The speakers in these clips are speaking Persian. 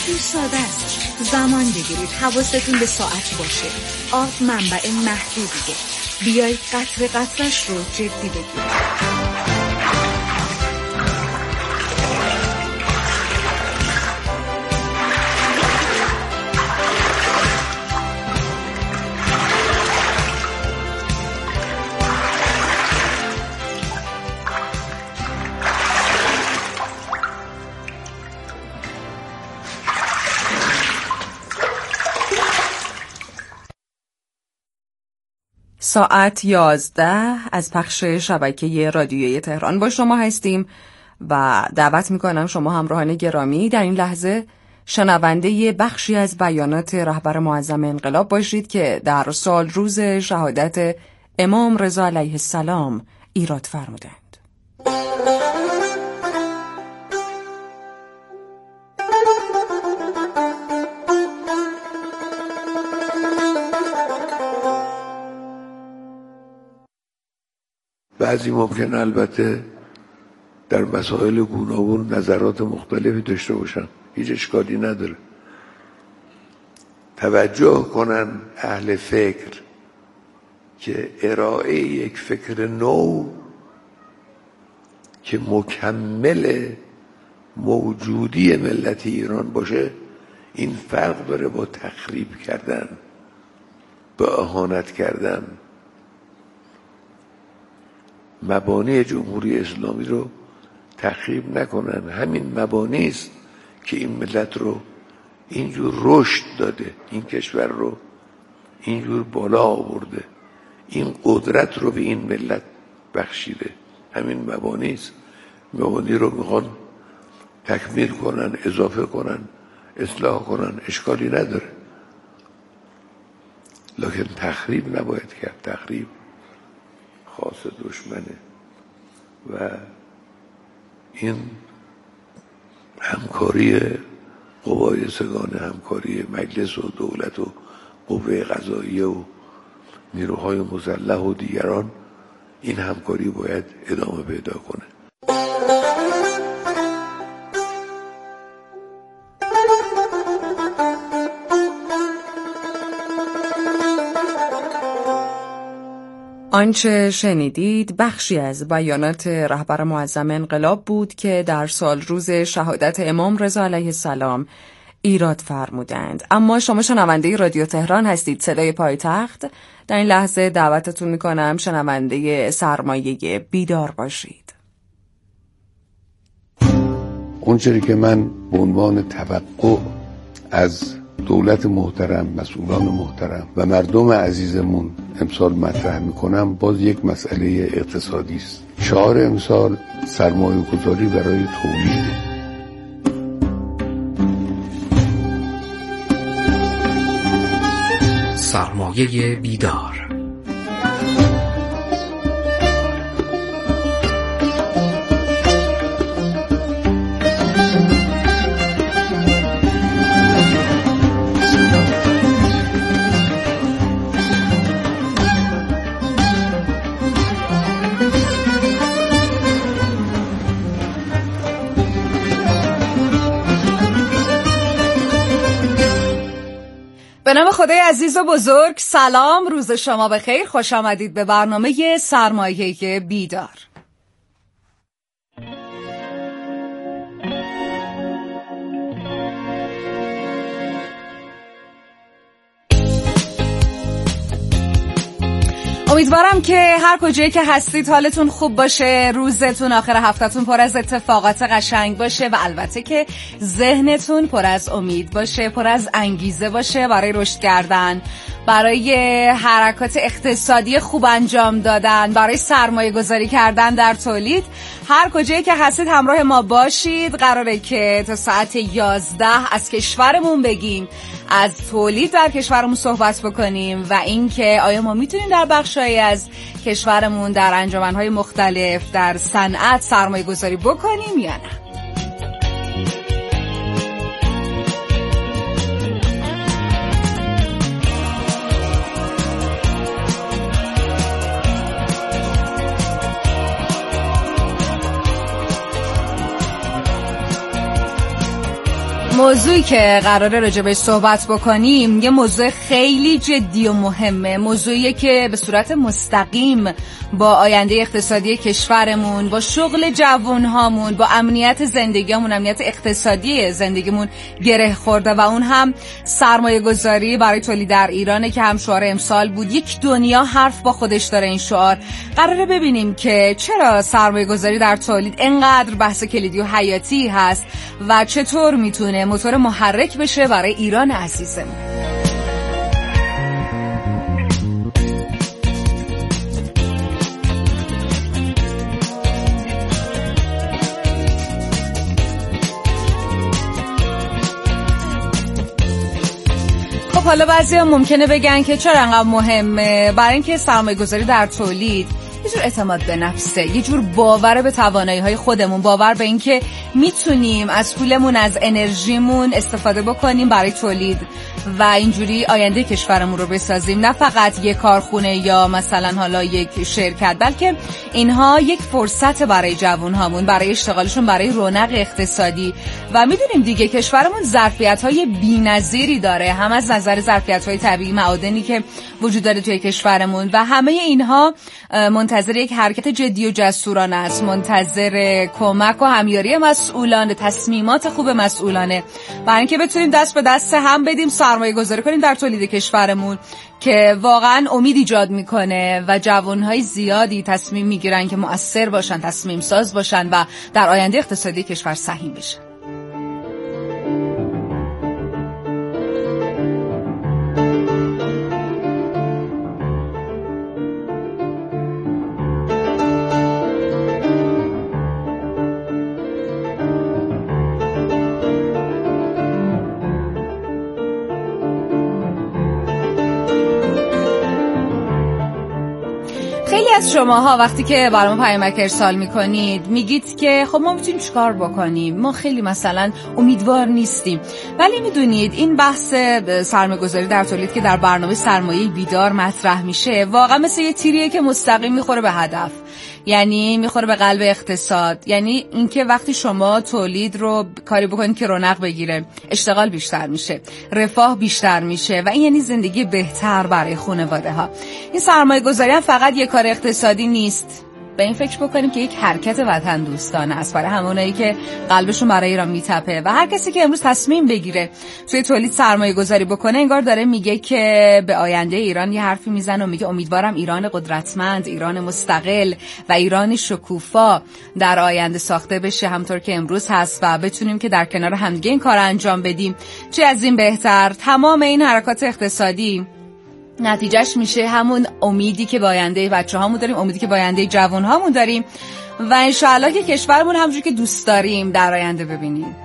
خیلی ساده است. زمان بگیرید، حواستون به ساعت باشه. آب منبع محدودیه. بیایید قطره قطرش رو جدی بگیرید. ساعت 11 از پخش شبکه رادیویی تهران با شما هستیم و دعوت میکنم شما همراهان گرامی در این لحظه شنونده بخشی از بیانات رهبر معظم انقلاب باشید که در سال روز شهادت امام رضا علیه السلام ایراد فرمودند. بعضی ممکن البته در مسائل گوناگون نظرات مختلفی داشته باشن، هیچ اشکالی نداره. توجه کنن اهل فکر که ارائه یک فکر نو که مکمل موجودی ملت ایران باشه، این فرق داره با تخریب کردن، با اهانت کردن. مبانی جمهوری اسلامی رو تخریب نکنن. همین مبانی است که این ملت رو اینجور رشد داده، این کشور رو اینجور بالا آورده، این قدرت رو به این ملت بخشیده. همین مبانی است. مبانی رو میخوان تکمیل کنن، اضافه کنن، اصلاح کنن، اشکالی نداره. لکن تخریب نباید کرد. تخریب خاص دشمنه و این همکاری قوای سگانه، همکاری مجلس و دولت و قوه قضاییه و نیروهای مسلح و دیگران، این همکاری باید ادامه پیدا کنه. آنچه شنیدید بخشی از بیانات رهبر معظم انقلاب بود که در سال روز شهادت امام رضا علیه السلام ایراد فرمودند. اما شما شنونده رادیو تهران هستید، صدای پایتخت. در این لحظه دعوتتون میکنم شنونده سرمایه بیدار باشید. اونچه که من به عنوان توقع از دولت محترم، مسئولان محترم و مردم عزیزمون امسال مطرح میکنم، باز یک مسئله اقتصادی است. شعار امسال سرمایه گذاری برای تولید. سرمایه بیدار. به نام خدای عزیز و بزرگ، سلام، روز شما بخیر، خوش آمدید به برنامه سرمایه بیدار. امیدوارم که هر کجایی که هستید حالتون خوب باشه، روزتون، آخر هفتهتون پر از اتفاقات قشنگ باشه و البته که ذهنتون پر از امید باشه، پر از انگیزه باشه برای رشد کردن، برای حرکات اقتصادی خوب انجام دادن، برای سرمایه گذاری کردن در تولید. هر کجایی که هستید همراه ما باشید. قراره که تا ساعت 11 از کشورمون بگیم، از تولید در کشورمون صحبت بکنیم و اینکه آیا ما میتونیم در بخشایی از کشورمون در انجمنهای مختلف در صنعت سرمایه گذاری بکنیم یا نه. موضوعی که قراره راجبش صحبت بکنیم یه موضوع خیلی جدی و مهمه، موضوعیه که به صورت مستقیم با آینده اقتصادی کشورمون، با شغل جوانهامون، با امنیت زندگیمون، امنیت اقتصادی زندگیمون گره خورده و اون هم سرمایه گذاری برای تولید در ایرانه که هم شعار امسال بود. یک دنیا حرف با خودش داره این شعار. قراره ببینیم که چرا سرمایه گذاری در تولید اینقدر بحث کلیدی و حیاتی هست و چطور میتونه موتور محرک بشه برای ایران عزیزمون. خب حالا بعضی هم ممکنه بگن که چرا انقدر مهمه؟ برای اینکه سرمایه گذاری در تولید یه جور اعتماد به نفسه، یه جور باور به توانایی‌های خودمون، باور به اینکه میتونیم از پولمون، از انرژیمون استفاده بکنیم برای تولید و اینجوری آینده کشورمون رو بسازیم. نه فقط یک کارخونه یا مثلا حالا یک شرکت، بلکه اینها یک فرصت برای جوانهامون، برای اشتغالشون، برای رونق اقتصادی. و میدونیم دیگه کشورمون ظرفیت‌های بی‌نظیری داره، هم از نظر ظرفیت‌های طبیعی، معادنی که وجود داره توی کشورمون و همه اینها منتظر یک حرکت جدی و جسورانه است، منتظر کمک و همیاری مسئولان، تصمیمات خوب مسئولانه، برای اینکه بتونیم دست به دست هم بدیم، سرمایه گذاری کنیم در تولید کشورمون که واقعا امید ایجاد میکنه و جوانهای زیادی تصمیم میگیرن که مؤثر باشن، تصمیم ساز باشن و در آینده اقتصادی کشور سهیم بشن. خیلی از شماها وقتی که برام پیامک ارسال میکنید میگید که خب ما میتونیم چیکار بکنیم، ما خیلی مثلا امیدوار نیستیم. ولی میدونید این بحث سرمایه‌گذاری در تولید که در برنامه سرمایه بیدار مطرح میشه واقعا مثل یه تیریه که مستقیم میخوره به هدف، یعنی میخوره به قلب اقتصاد. یعنی اینکه وقتی شما تولید رو کاری بکنید که رونق بگیره، اشتغال بیشتر میشه، رفاه بیشتر میشه و این یعنی زندگی بهتر برای خانواده ها. این سرمایه گذاری هم فقط یک کار اقتصادی نیست، به این فکر بکنیم که یک حرکت وطن دوستانه است برای همونایی که قلبشون برای ایران میتپه و هر کسی که امروز تصمیم بگیره توی تولید سرمایه گذاری بکنه انگار داره میگه که به آینده ایران یه حرفی میزنه و میگه امیدوارم ایران قدرتمند، ایران مستقل و ایران شکوفا در آینده ساخته بشه همطور که امروز هست و بتونیم که در کنار همدیگه این کار انجام بدیم. چه از این بهتر؟ تمام این حرکات اقتصادی نتیجهش میشه همون امیدی که با آینده بچه‌هامون داریم، امیدی که با آینده جوان‌هامون داریم و انشاءالله که کشورمون همونجوری که دوست داریم در آینده ببینیم.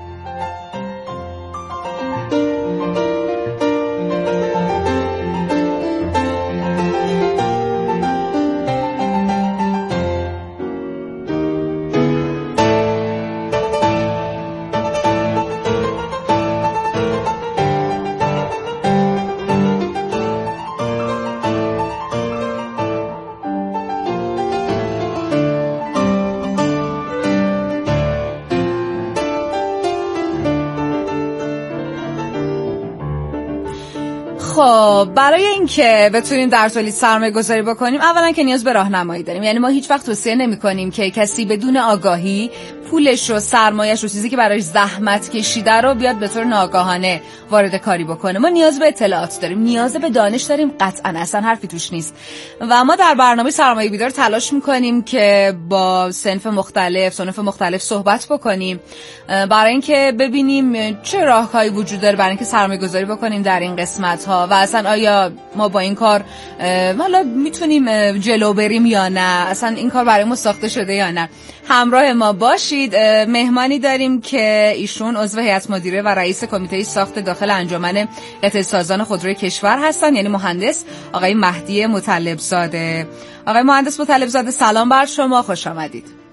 خب برای اینکه بتونیم در تولید سرمایه گذاری بکنیم اولا که نیاز به راهنمایی داریم. یعنی ما هیچ وقت توصیه نمی‌کنیم که کسی بدون آگاهی پولش و سرمایه‌اش و چیزی که برایش زحمت کشیده رو بیاد به طور ناآگاهانه وارد کاری بکنه. ما نیاز به اطلاعات داریم، نیاز به دانش داریم، قطعاً اصلا حرفی توش نیست. و ما در برنامه سرمایه بیدار تلاش می‌کنیم که با صنف مختلف صحبت بکنیم برای اینکه ببینیم چه راهکاری وجود داره برای اینکه سرمایه‌گذاری بکنیم در این قسمت‌ها و اصلا آیا ما با این کار حالا میتونیم جلو بریم یا نه، اصلا این کار برای ما ساخته شده یا نه. همراه ما باشید. مهمانی داریم که ایشون عضو هیئت مدیره و رئیس کمیته ساخت داخل انجمن قطع سازان خودروی کشور هستن، یعنی مهندس آقای مهدی مطلب‌زاده. آقای مهندس مطلب‌زاده سلام بر شما، خوش آمدید.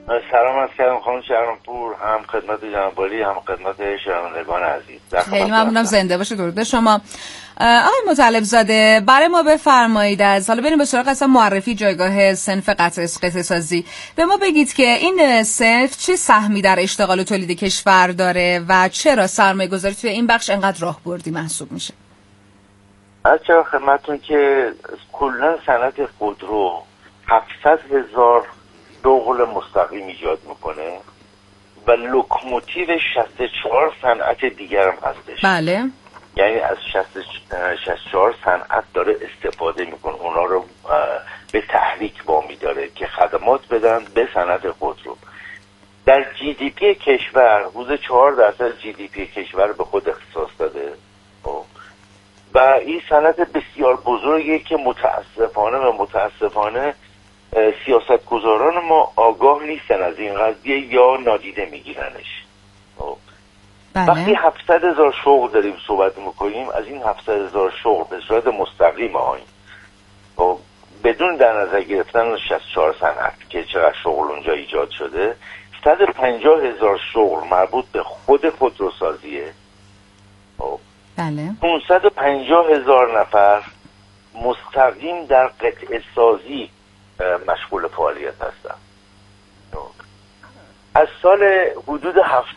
سلام عرض کردم خانم شهرامپور، هم خدمت جناب والی هم خدمت شنوندگان عزیز. خیلی ممنونم، زنده باشه. درود شما. آقای مطلب زاده، برای ما بفرمایید از حالا بریم به سراغ اصلا معرفی جایگاه صنف قطع سازی. به ما بگید که این صنف چه سهمی در اشتغال و تولید کشور داره و چرا سرمایه‌گذاری توی این بخش انقدر راهبردی محسوب میشه؟ از چرا خدمتتون که کلا صنعت خودرو 700,000 شغل مستقیم ایجاد میکنه و لوکوموتیو 64 صنعت دیگر هم هستش. بله. یعنی از 64 صنعت داره استفاده میکنه، اونا رو به تحریک وامی داره که خدمات بدن به صنعت خودرو. در جی دی پی کشور حدود 4% جی دی پی کشور به خود اختصاص داده و این صنعت بسیار بزرگی که متاسفانه سیاستگزاران ما آگاه نیستن از این قضیه یا نادیده میگیرنش. وقتی 700,000 شغل داریم صحبت میکنیم، از این 700,000 شغل به صورت مستقیم بدون در نظر گرفتن 64 صنعت که چقدر شغل اونجا ایجاد شده، 150,000 شغل مربوط به خود خودروسازیه. بله. 550,000 نفر مستقیم در قطع سازی مشغول فعالیت هستن. از سال حدود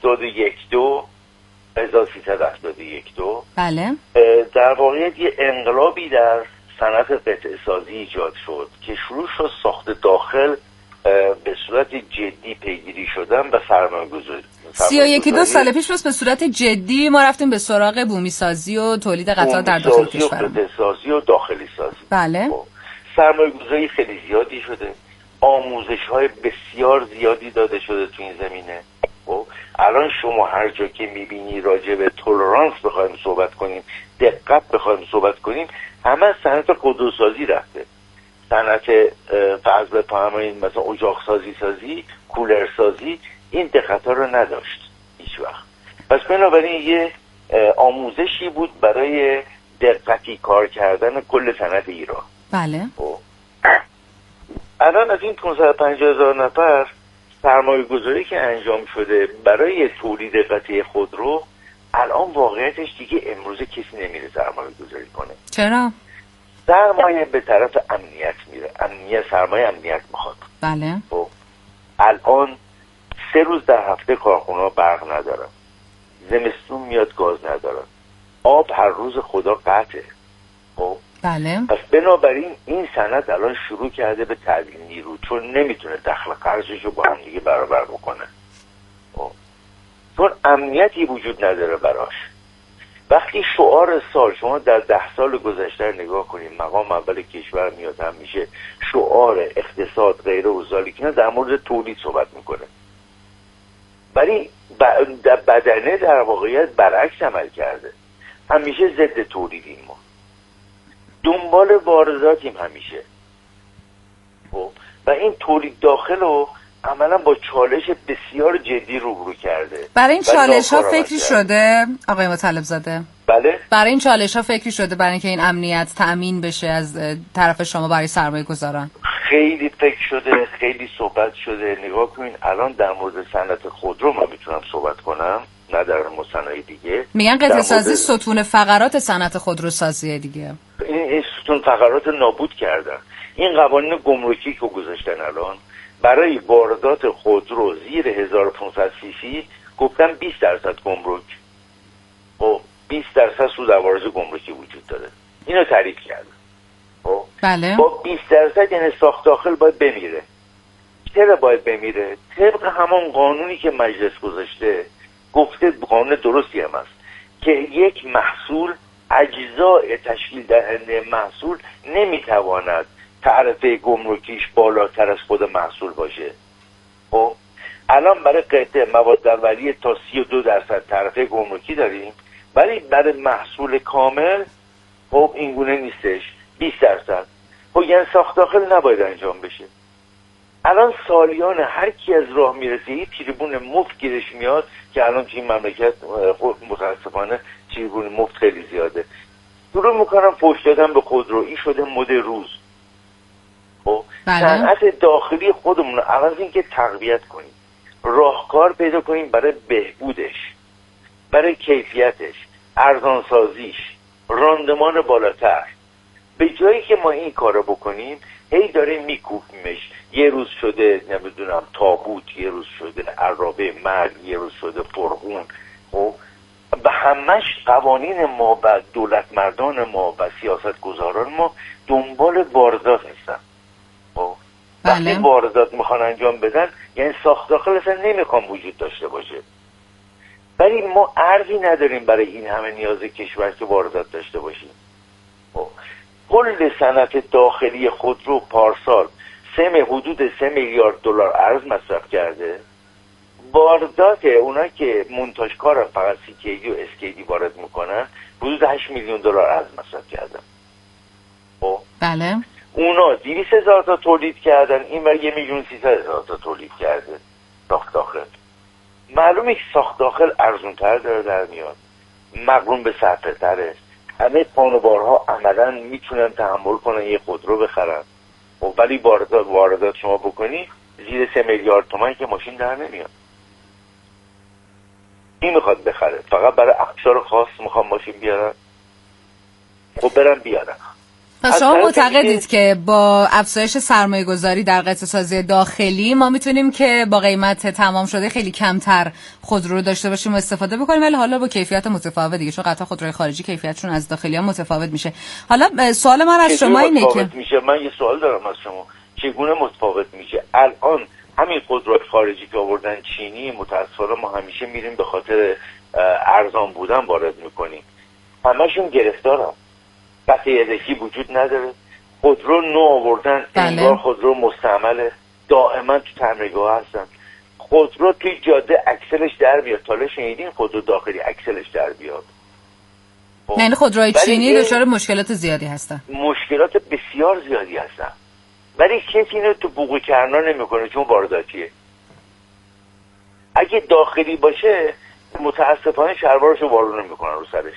1371 بله. در واقعیت یه انقلابی در صنعت قطع سازی ایجاد شد که شروع شد ساخت داخل به صورت جدی پیگیری شدن و سرمایه‌گذاری. 31 سال پیش به صورت جدی ما رفتیم به سراغ بومی سازی و تولید قطعات در داخل کشور، قطع سازی و داخلی سازی. بله. سرمایه‌گذاری خیلی زیادی شده، آموزش‌های بسیار زیادی داده شده تو این زمینه. الان شما هر جا که می‌بینی راجع به تولرانس بخوایم صحبت کنیم، دقت بخوایم صحبت کنیم، همه صنعت خودروسازی رفته. صنعت فرض بفرمایید مثلا اجاق سازی، کولر سازی، این دقت‌ها رو نداشت هیچ وقت. پس بنابراین یه آموزشی بود برای دقتی کار کردن کل صنعت ایران. بله. الان از این 550,000 نفر سرمایه گذاری که انجام شده برای تولید قطعه خودرو، الان واقعیتش دیگه امروز کسی نمیره سرمایه گذاری کنه. چرا؟ سرمایه به طرف امنیت میره. سرمایه امنیت میخواد. بله. الان 3 روز در هفته کارخونه برق ندارن، زمستون میاد گاز ندارن، آب هر روز خدا قطعه. بله. پس بنابراین این صنعت الان شروع کرده به تعدیل نیرو، چون نمیتونه دخل خرجش رو با هم دیگه برابر بکنه، چون امنیتی وجود نداره براش. وقتی شعار سال شما در 10 سال گذشته نگاه کنیم، مقام اول کشور میاد هم میشه شعار اقتصاد غیر اوزالی که در مورد تولید صحبت میکنه، ولی بدنه در واقعیت برعکس عمل کرده، همیشه ضد تولیدیم، ما دنبال وارداتیم همیشه. و این تولید داخل رو عملا با چالش بسیار جدی روبرو کرده. برای این چالش ها فکری شده آقای مطلب زاده؟ بله. برای این چالش ها فکری شده برای اینکه این امنیت تأمین بشه از طرف شما برای سرمایه گذاران؟ خیلی فکر شده، خیلی صحبت شده. نگاه کنین الان در مورد صنعت خودرو من میتونم صحبت کنم، نه در مصنعی دیگه. میگن قطعه سازی ستون فقرات صنعت خودروسازی دیگه. این ستون فقرات نابود کردن. این قوانین گمرکی که گذاشتن الان برای واردات خودرو زیر 1500 سی سی گفتن 20% گمرک و 20% سود عوارض گمرکی وجود داره. اینو تعریف کردن. بله. با 20% یعنی ساخت داخل باید بمیره. چرا باید بمیره؟ طبق همون قانونی که مجلس گذاشته، گفته قانون درستی هم است که یک محصول اجزای تشکیل دهنده محصول نمیتواند تعرفه گمرکیش بالاتر از خود محصول باشه. خب الان برای قطعه مواد اولیه تا 32% تعرفه گمرکی داریم، ولی برای محصول کامل خب این گونه نیستش، 20%. خب یعنی ساخت داخل نباید انجام بشه. الان سالیان هر کی از راه میرسه یه تریبون مفت گیرش میاد که الان توی این مملکت متاسفانه تریبون مفت خیلی زیاده. شروع میکنم فحش دادن به خودرو، این شده مد روز. خب صنعت داخلی خودمون رو عوض این که تقویت کنیم، راهکار پیدا کنیم برای بهبودش، برای کیفیتش، ارزانسازیش، راندمان بالاتر. به جایی که ما این کارو بکنیم هی داریم میکوبیمش. یه روز شده نمیدونم تابوت، یه روز شده عرابه مرگ، یه روز شده فرغون. خب به همش قوانین ما و دولت مردان ما و سیاست گذاران ما دنبال واردات هستن. خب وقتی واردات میخوان انجام بدن یعنی ساخت داخل اصلا نمیخوان وجود داشته باشه، ولی ما ارزی نداریم برای این همه نیاز کشور که واردات داشته باشیم. کل صنعت داخلی خودرو پارسال حدود 3 میلیارد دلار ارز مصرف کرده. واردات اونا که مونتاژکار فقط CKD و SKD وارد میکنن حدود 8 میلیون دلار ارز مصرف کردن. بله. اونا 200,000 تا تولید کردن، این بر 1,300,000 تا تولید کرده ساخت داخل. معلومه که ساخت داخل ارزونتر داره در میاد، مقرون به صرفه تره. همه خانوارها عملا میتونن تحمل کنن یه خودرو بخرن، ولی واردات شما بکنی زیر 3 میلیارد تومان که ماشین در نمیاد. این میخواد بخره فقط برای اقشار خاص میخوام ماشین بیارن، خب برن بیارن. پس شما معتقدید که با افزایش سرمایه گذاری در قطع سازی داخلی ما میتونیم که با قیمت تمام شده خیلی کمتر خودرو داشته باشیم و استفاده بکنیم، ولی حالا با کیفیت متفاوت دیگه، چون قطعا خودروی خارجی کیفیتشون از داخلی ها متفاوت میشه. حالا سوال من از شما اینه که من یه سوال دارم از شما، چگونه متفاوت میشه؟ الان همین خودروی خارجی که آوردن چینی، متاسفانه ما همیشه میریم به خاطر ارزان بودن وارد میکنیم، همشون گرفتارن، قطع یدکی وجود نداره، خودرو نو آوردن، انگار خودرو مستعمله، دائما تو تعمیرگاه هستن. خودرو توی جاده اکسلش در بیاد، تا شنیدین خودرو داخلی اکسلش در بیاد؟ یعنی خودروهای چینی دچار مشکلات زیادی هستن، مشکلات بسیار زیادی هستن، ولی کسی اینو تو بوق کرنا نمیکنه چون وارداتیه. اگه داخلی باشه متاسفانه شلوارشو وارد نمیکنن رو سرش.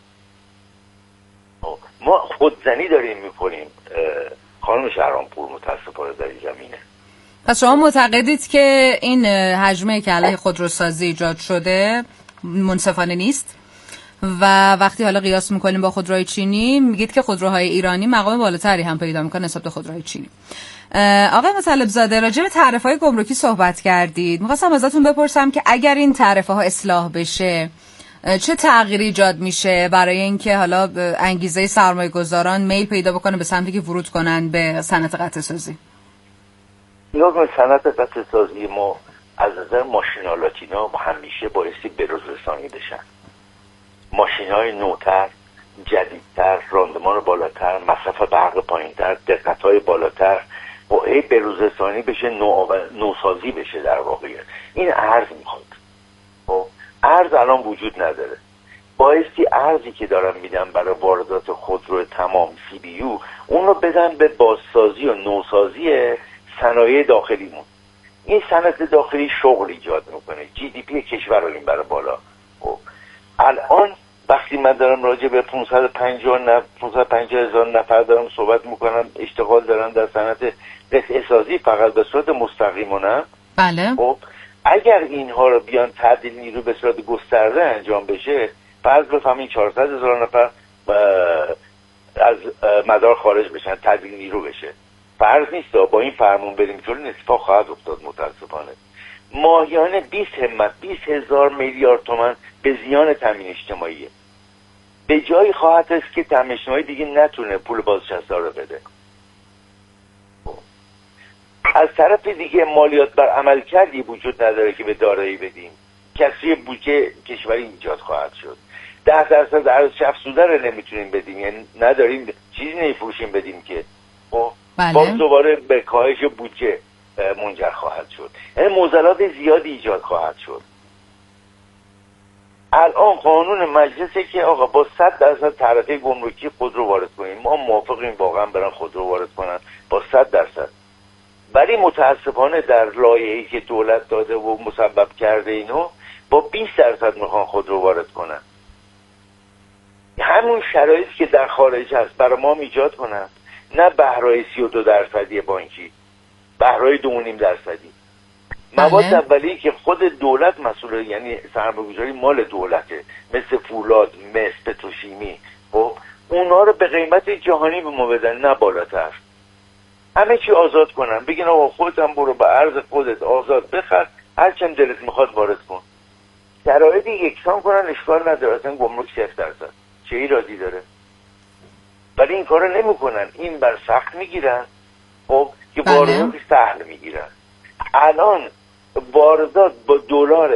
ما خودزنی داریم میکنیم خانم شهرامپور، متاسفانه در این زمینه. پس شما معتقدید که این حجمه که علیه خودروسازی ایجاد شده منصفانه نیست و وقتی حالا قیاس میکنیم با خودروهای چینی میگید که خودروهای ایرانی مقام بالاتری هم پیدا میکنه نسبت به خودروهای چینی. آقای مطلب زاده، راجع به تعرفه‌های گمرکی صحبت کردید. می‌خواستم ازتون بپرسم که اگر این تعرفه‌ها اصلاح بشه چه تغییری ایجاد میشه برای اینکه حالا انگیزه سرمایه‌گذاران میل پیدا بکنه به سمتی که ورود کنن به صنعت قطع سازی؟ یا صنعت قطع سازی ما از نظر ماشین‌آلاتینا همیشه بایستی بروزرسانی بشن. ماشین‌های نوتر، جدیدتر، راندمان بالاتر، مصرف برق پایینتر، دقت‌های بالاتر و بروزرسانی بشه، نوسازی بشه. در واقعیت این ارز میخواد. ارز الان وجود نداره. بایستی ارزی که دارن میدن برای واردات خودرو تمام CBU اون رو بدن به بازسازی و نوسازی صنایع داخلیمون. این صنعت داخلی شغل ایجاد میکنه، GDP کشور رو این برای بالا. الان وقتی من دارم راجع به 550,000 نفر دارم صحبت میکنم اشتغال دارن در صنعت قطعه سازی فقط به صورت مستقیمانه. بله. خب اگر اینها رو بیان تعدیل نیرو به صورت گسترده انجام بشه، فرض بفهمین 400,000 نفر از مدار خارج بشن، تعدیل نیرو بشه. فرض نیست با این فرمون بریم جلو، اتفاق خواهد افتاد متاسفانه. ماهیانه 20,000 میلیارد تومان به زیان تامین اجتماعیه. به جایی خواهد است که تامین اجتماعی دیگه نتونه پول بازنشسته رو بده. از طرف دیگه مالیات بر عملکردی وجود نداره که به دارایی بدیم. کسری بودجه کشوری ایجاد خواهد شد. 10% ارزش افزوده رو نمیتونیم بدیم، یعنی نداریم چیزی نمیفروشیم بدیم که باز دوباره به کاهش بودجه منجر خواهد شد. یعنی معضلات زیادی ایجاد خواهد شد. الان قانون مجلسه که آقا با 100% تعرفه گمرکی خودرو وارد کنیم. ما موافقیم واقعا برن خودرو وارد کنن با 100%. ولی متاسفانه در لایحه‌ای که دولت داده و مسبب کرده اینو با 20% میخوان خودرو وارد کنن. همون شرایطی که در خارج هست برای ما ایجاد کنن، نه بهرهای 32% بانکی. بهرهای 2.5%. مواد اولیه که خود دولت مسئوله، یعنی سرمایه‌گذاری مال دولته، مثل فولاد، مس، پتروشیمی، خب اونا رو به قیمت جهانی به ما بدن، نه بالاتر. همه چی آزاد کنن، بگین آقا خودت هم برو به عرض خودت آزاد بخر، هر چند دلت میخواد وارد کن. شرایط یکسان کنن، اشکال نداره، اصلا گمرک 0%، چه ایرادی داره؟ ولی این کارو نمیکنن، این بر سخت میگیرن، خب که واردات سهل میگیرن. الان واردات با دلار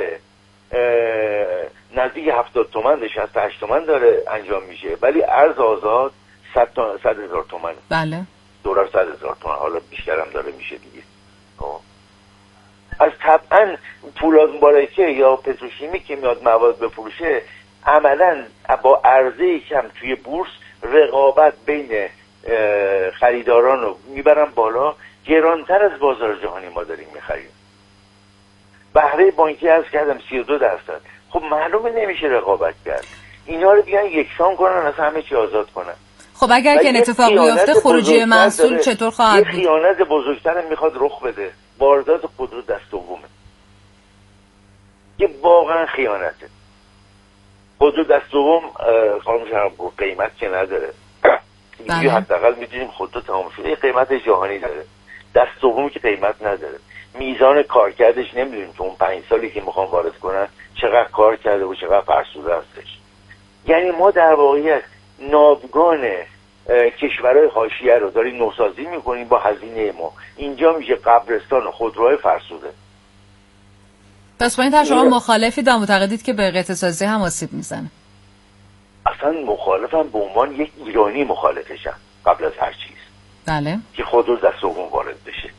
نزدیک 70 تومن 68 تومن داره انجام میشه، ولی ارز آزاد 100,000 تومن. بله. دلار 100,000 تومن، حالا بیشترم داره میشه دیگه. از طبعا فولاد مبارکه یا پتروشیمی که میاد مواد بفروشه، عملا با عرضه کم توی بورس رقابت بین خریداران رو میبرن بالا، گرانتر از بازار جهانی ما داریم میخریم. بهره بانکی عرض کردم 32%. خب معلومه نمیشه رقابت کرد. اینا رو بیان یکسان کنن، از همه چی آزاد کنن. خب اگر که این اتفاق بیفته خروجی محصول چطور خواهد بود؟ خیانت بزرگتر میخواد رخ بده. واردات خودرو دست دومه که واقعا خیانته. خودرو دست دوم خانم شرم قیمت که نداره. دیگه حداقل میدونیم خودرو تمام شده، قیمت جهانی داره. دست دومی که قیمت نداره. میزان کارکردش نمیدونیم تو اون 5 سالی که میخوان وارد کنن چقدر کار کرده و چقدر فرسوده هستش. یعنی ما در واقعیت ناوگان کشورهای حاشیه رو داریم نوسازی میکنیم با هزینه ما. اینجا میشه قبرستان خودروهای فرسوده. پس با این شما مخالفید و معتقدید که به قطعه سازی هم آسیب میزنه؟ اصلا مخالفم، به عنوان یک ایرانی مخالفشم قبل از هر چیز. بله. که خودرو دست دوم وارد بشه.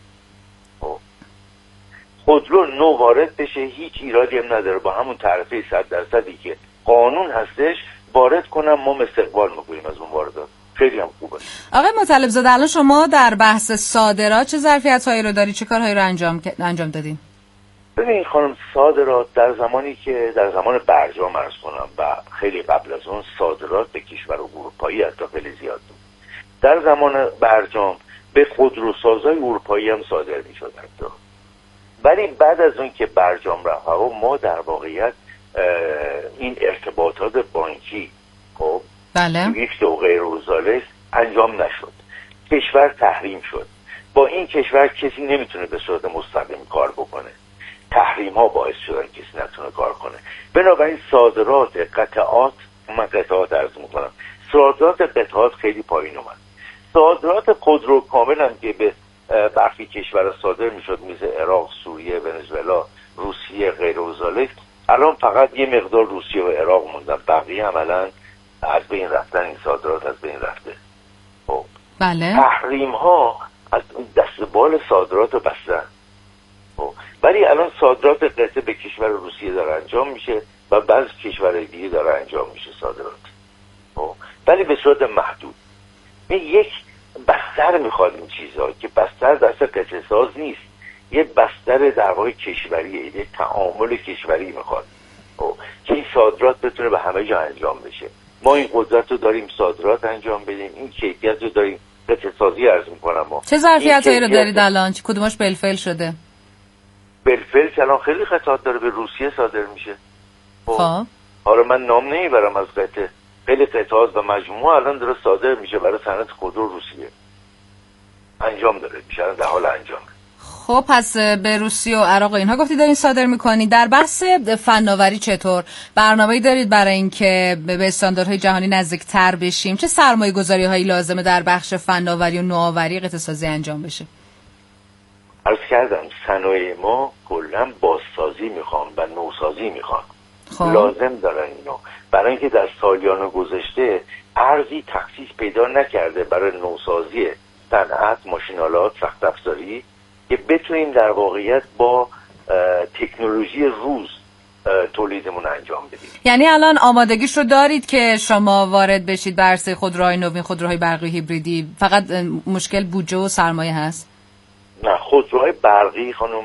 خودرو نو وارد بشه، هیچ ایرادی هم نداره، با همون تعرفه 100% که قانون هستش وارد کنم، ما استقبال میکنیم از اون واردات. خیلی هم خوبه. آقای مطلب زاده، الان شما در بحث صادرات چه ظرفیت‌هایی رو داری، چه کارهایی رو انجام دادین؟ ببین خانم، صادرات در زمانی که در زمان برجام عرض کنم و خیلی قبل از اون صادرات به کشور اروپایی حتی خیلی زیاد بود. در زمان برجام به خودروسازای اروپایی هم صادر می‌شد حتی. ولی بعد از اون که برجام رفت و ما در واقعیت این ارتباطات بانکی خب بله سویفت و غیر و زالک انجام نشد. کشور تحریم شد. با این کشور کسی نمیتونه به صورت مستقیم کار بکنه. تحریم ها باعث شدن کسی نتونه کار کنه. بنابراین صادرات قطعات، من قطعات عرض میکنم، صادرات قطعات خیلی پایین اومد. صادرات خودرو کامل هم که به برخی کشور صادر میشد مثل عراق، سوریه، ونزوئلا، روسیه غیر و ذالک، الان فقط یه مقدار روسیه و عراق موندن، بقیه عملا از بین رفتن. این صادرات از بین رفته. خب بله. تحریم ها از دستبال صادرات رو بستن. خب ولی الان صادرات قطعه به کشور روسیه داره انجام میشه و بعضی کشورهای دیگه داره انجام میشه صادرات. خب ولی به صورت محدود. یک بستر میخواد این چیزها که بستر دست قطعه ساز نیست، یه بستر در واقع کشوریه، یه تعامل کشوری میخواد که این صادرات بتونه به همه جا انجام بشه. ما این قدرت رو داریم صادرات انجام بدیم، این کیفیت رو داریم. قطعه سازی عرض میکنم ما چه ظرفیتایی رو دارید الان؟ کدومش بالفعل شده؟ بالفعل الان خیلی قطعات داره به روسیه صادر میشه. خب حالا من نام نمیبرم از قطعه، خیلی قطعات و مجموعه الان داره صادر میشه برای صنعت خودرو روسیه. انجام داره میشه، در حال انجام. خب پس به روسیه و عراق اینها گفتی دارین صادر میکنید. در بحث فناوری چطور برنامه‌ای دارید برای اینکه به استانداردهای جهانی نزدیک‌تر بشیم؟ چه سرمایه‌گذاری‌هایی لازمه در بخش فناوری و نوآوری قطعه سازی انجام بشه؟ عرض کردم صنایع ما کلا بازسازی میخوان و نوسازی میخوان. لازم دارن اینو، برای اینکه در سالیان گذشته ارزی تخصیص پیدا نکرده برای نوسازی صنعت، ماشین‌آلات، سخت افزاری که بتونیم در واقعیت با تکنولوژی روز تولیدمون انجام بدیم. یعنی الان آمادگیش رو دارید که شما وارد بشید بر عرصه خودروهای نوین، خودروهای برقی هیبریدی، فقط مشکل بودجه و سرمایه هست؟ نه، خودروهای برقی خانم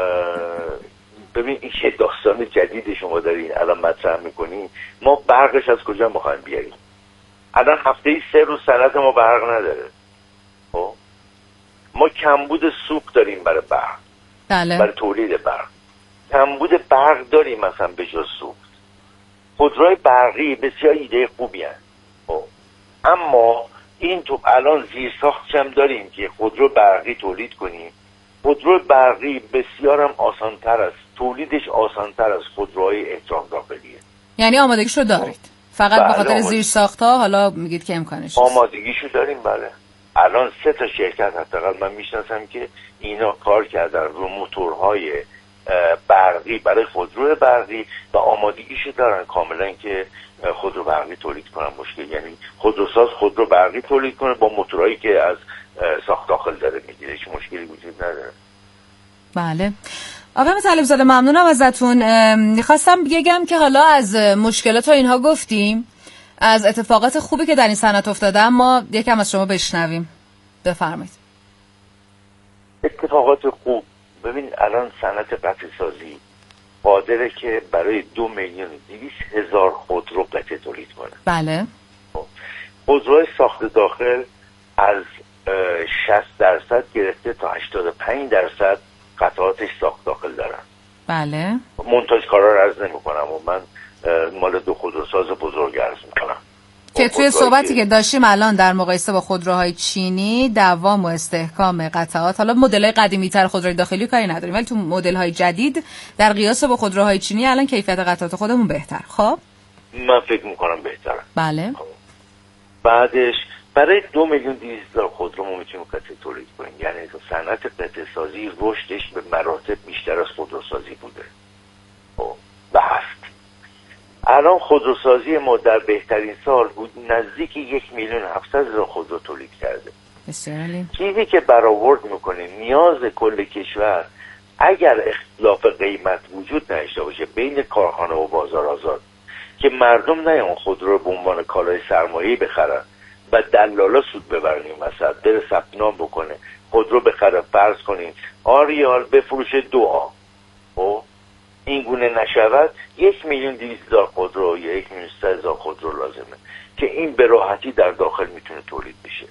ببین این چه داستان جدید شما دارین الان مطرح میکنین. ما برقش از کجا میخوایم بیاریم؟ الان هفته 3 روز صنعت ما برق نداره. خب ما کمبود سوخت داریم برای برق، بله. برای تولید برق. کمبود برق داریم مثلا به جز سوخت. خودروهای برقی بسیار ایده خوبی هست، اما این تو الان زیرساختش هم داریم که خودرو برقی تولید کنیم. خودرو برقی بسیار هم آسانتر است، تولیدش آسانتر از خودروهای احتراق داخلیه. یعنی آمادگیشو دارید، فقط به خاطر زیرساخت‌ها حالا میگید که امکانش نیست. آمادگیشو داریم، بله. الان 3 تا شرکت حداقل من میشناسم که اینا کار کردن رو موتورهای برقی برای خودرو برقی و آمادگیشو دارن کاملا که خودرو برقی تولید کنن. مشکل یعنی خودروساز خودرو برقی تولید کنه با موتورهایی که از ساخت داخل داره میگیره، هیچ مشکلی وجود نداره. بله. آقای مطلب زاده ممنونم ازتون. میخواستم بگم که حالا از مشکلات و اینها گفتیم، از اتفاقات خوبی که در این صنعت افتاده، اما یکم از شما بشنویم. بفرمایید. اتفاقات خوب، ببین الان صنعت قطع سازی قادره که برای 2,200,000 خودرو قطعه تولید کنه. بله. خودروهای ساخت داخل از 60% گرفته تا 85% قطعاتش ساخت داخل دارن. بله. منتاجکارا رو عرض نمی‌کنم و من مال 2 خودروساز بزرگ عرض می‌کنم که توی صحبتی که داشتیم الان در مقایسه با خودروهای چینی دوام و استحکام قطعات، حالا مدل‌های قدیمی‌تر خودروی داخلی کاری نداریم، ولی تو مدل‌های جدید در قیاس با خودروهای چینی الان کیفیت قطعات خودمون بهتر. خب من فکر می‌کنم بهتره. بله. بعدش برای 2,200,000 خودرو ما میتونیم قطعه تولید کنیم. یعنی صنعت قطعه سازی رشدش به مراتب بیشتر از خودروسازی بوده و هست. الان خودروسازی ما در بهترین سال بود نزدیک 1,700,000 خودرو تولید کرده. بسیار. چیزی که برآورد میکنه نیاز کل کشور، اگر اختلاف قیمت وجود نداشته باشه بین کارخانه و بازار آزاد که مردم نیان خودرو رو به عنوان کالای سرمایه‌ای بخرن و دلالا سود ببرن، مثلا بره ثبت نام بکنه خودرو بخره، فرض کنین آریال بفروشه 2 خب این گونه نشود، 1,200,000 خودرو یا 1,300,000 خودرو لازمه که این به راحتی در داخل میتونه تولید بشه.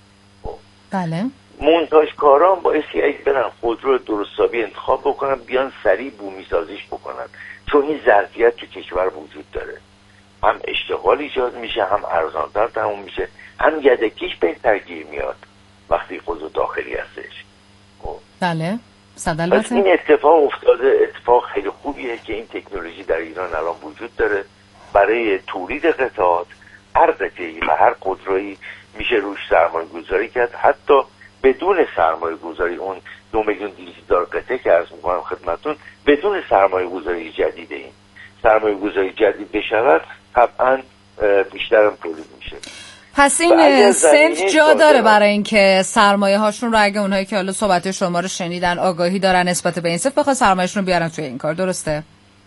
بله. منتاجکاران بایستی اگه برن خودرو درستابی انتخاب بکنن، بیان سریع بومی سازیش بکنن، چون این ظرفیت تو کشور وجود داره. هم اشتغال ایجاد میشه، هم ارزانتر تموم میشه، هم یدکیش بهتر گیر میاد وقتی خودرو داخلی هستش. بله. پس این اتفاق افتاده، اتفاق خیلی خوبیه که این تکنولوژی در ایران الان وجود داره برای تولید قطعات. هر قطعه‌ای و هر خودرویی میشه روش سرمایه گذاری کرد، حتی بدون سرمایه گذاری. اون 2,200,000 قطعه که عرض میکنم خدمتون بدون سرمایه گذاری جدیده. این سرمایه گذاری جدید بشود طبعا بیشترم تولید میشه. پس این سنف جا داره برای اینکه سرمایه هاشون رو، اگه اونهایی که حالا صحبت شما رو شنیدن آگاهی دارن نسبت به این سنف، بخواد سرمایه‌شون رو بیارن توی این کار، درسته؟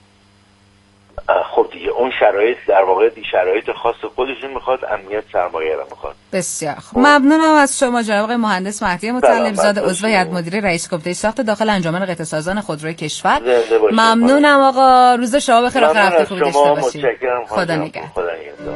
خب دیگه اون شرایط در واقع شرایط خاص خودشون میخواد، امنیت سرمایه رو میخواد. بسیار خوب. ممنونم از شما جناب آقای مهندس مهدی مطلب زاده، عضو هیئت مدیره رئیس کمیته ساخت داخل انجمن قطعه سازان خودروی کشور. ممنونم آقا، روز شما بخیر، آخر هفته خوبی داشته باشید. خدا نگهدار.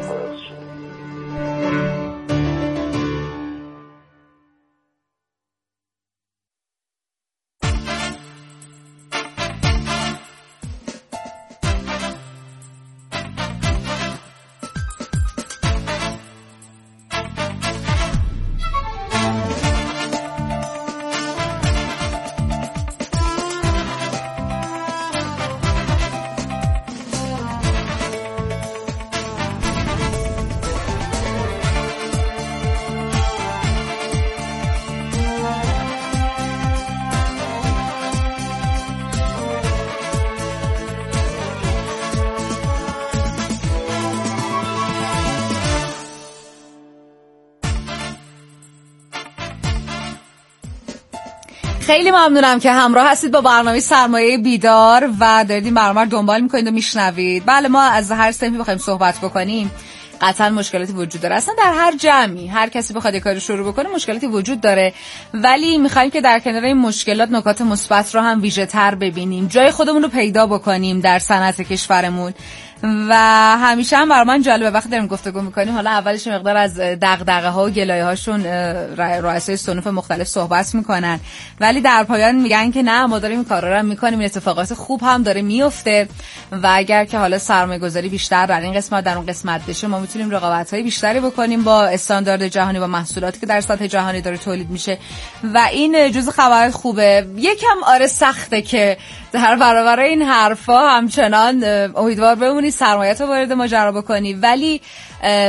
خیلی ممنونم که همراه هستید با برنامه سرمایه بیدار و دارید این برنامه رو دنبال میکنید و میشنوید. بله، ما از هر صنفی بخوایم صحبت بکنیم قطعا مشکلاتی وجود داره. اصلا در هر جمعی هر کسی بخواد یک کاری شروع بکنه مشکلاتی وجود داره، ولی میخوایم که در کنار این مشکلات نکات مثبت رو هم ویژه تر ببینیم، جای خودمون رو پیدا بکنیم در صنعت کشورمون و همیشه هم برای من جالبه وقتی داریم گفتگو میکنیم، حالا اولش مقدار از دغدغه ها و گلایه هاشون رؤسای صنوف مختلف صحبت میکنن، ولی در پایان میگن که نه ما داریم این کارا رو میکنیم، اتفاقات خوب هم داره میفته و اگر که حالا سرمایه‌گذاری بیشتر در این قسمت در اون قسمت بشه ما میتونیم رقابت‌های بیشتری بکنیم با استاندارد جهانی، با محصولاتی که در سطح جهانی داره تولید میشه و این جزء خبر خوبه. یکم آره سخته که در برابر این حرفا همچنان امیدوار بمونی، سرمایه‌تو وارد ماجرا بکنی، ولی